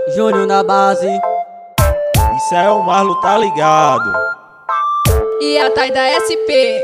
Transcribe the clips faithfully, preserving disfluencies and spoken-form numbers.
Júnior na base. Isso é o Marlo, tá ligado? E a Thay da S P.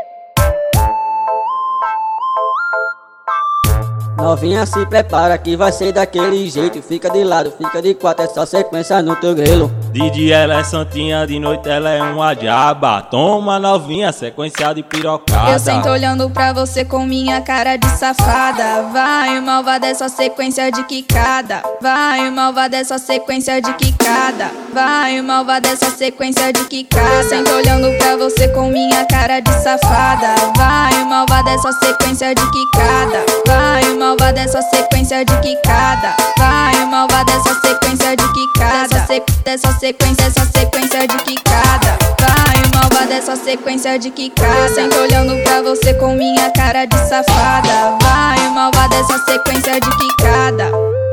Novinha, se prepara que vai ser daquele jeito. Fica de lado, fica de quatro, é só sequência no teu grelo. De dia ela é santinha, de noite ela é uma diaba. Toma novinha, sequência de pirocada. Eu sento olhando pra você com minha cara de safada. Vai, malvada, essa sequência de quicada. Vai, malvada, essa sequência de quicada. Vai, malvada, essa sequência de quicada. Sento olhando pra você com minha cara de safada. Vai, malvada, essa sequência de quicada. Vai, malvada, essa sequência de quicada. Vai, malvada, essa sequência de quicada. Essa, sequ essa sequência, essa sequência de quicada. Vai, malvada, essa sequência de quicada. Sento olhando pra você com minha cara de safada. Vai, malvada, essa sequência de quicada.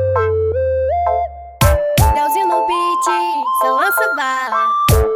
Delzinho no beat, só lança bala.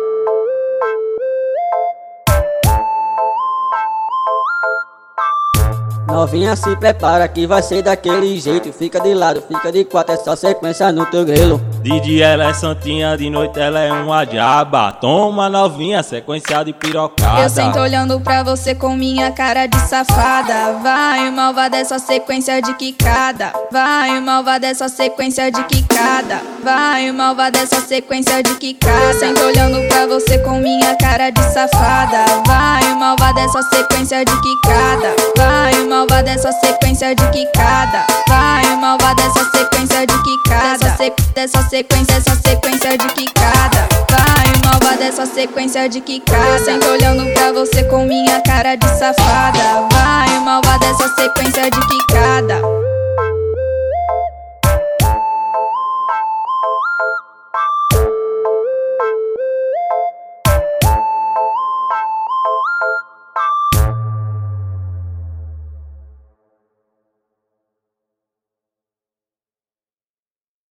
Novinha, se prepara que vai ser daquele jeito. Fica de lado, fica de quatro, é só sequência no teu grelo. De dia ela é santinha, de noite ela é uma diaba. Toma novinha, sequência de pirocada. Eu sento olhando pra você com minha cara de safada. Vai, malvada, essa sequência de quicada. Vai, malvada, essa sequência de quicada. Vai, malvada, essa sequência de quicada. Sento olhando pra você com minha cara de safada. Vai, malvada, essa sequência de quicada. Vai, malvada, essa sequência de quicada. Vai, malvada, essa sequência de quicada. Essa, sequ essa sequência, essa sequência de quicada. Vai, malvada, essa sequência de quicada. Sento olhando pra você com minha cara de safada. Vai, malvada, essa sequência de quicada.